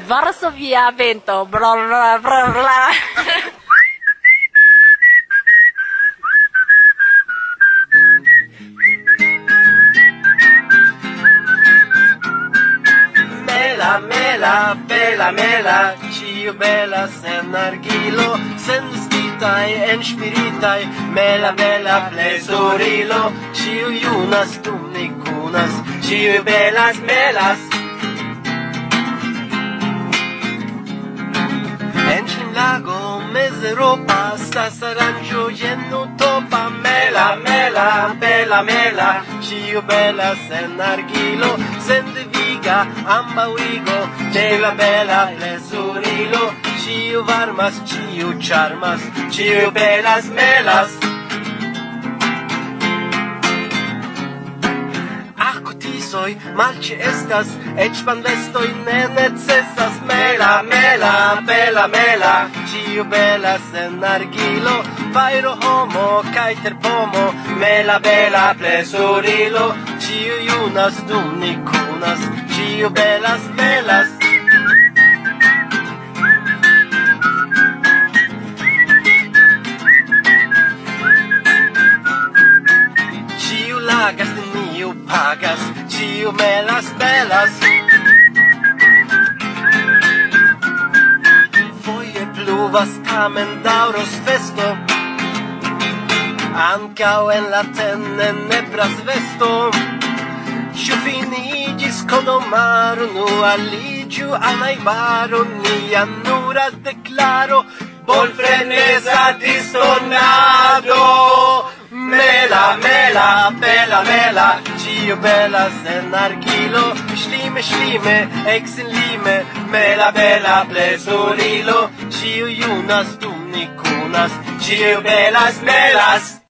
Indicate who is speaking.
Speaker 1: Varsovia vento, bla bla bla bla.
Speaker 2: Mela, mela, bella mela, ciu bella sen argilo, sen vestitai en spiritai, mela bella plesurilo, ciu iunas dum nicunas, ciu bellas melas. En cim lago mezeropa, stas arancio genu topa, mela, mela, bella mela, ciu bella sen argilo, sen deviga, ambauigo, de la bella plesurilo, ciu varmas, ciu charmas, ciu bellas melas. Soy malci estas, ec panvestoi ne necessas, mela, mela, bella mela, ciu bella sen argilo, fairo homo, caiter pomo, mela bella plesurilo, ciu iunas dum nicunas, ciu bellas melas. Ciu lagas, neniu pagas, ciu melas belas. Foje pluvas, tamen dauros festo, ancao en la tenebras vesto. Ciu finigis condomaro, nu aligiu al naivaro, nia nura declaro, volfrenesa distonado. Mela, mela, bella mela, ciu bella sen argilo, schlime, schlime, ex in lime, mela bella plesurilo, ciu iunas dum nicunas, ciu bellas melas.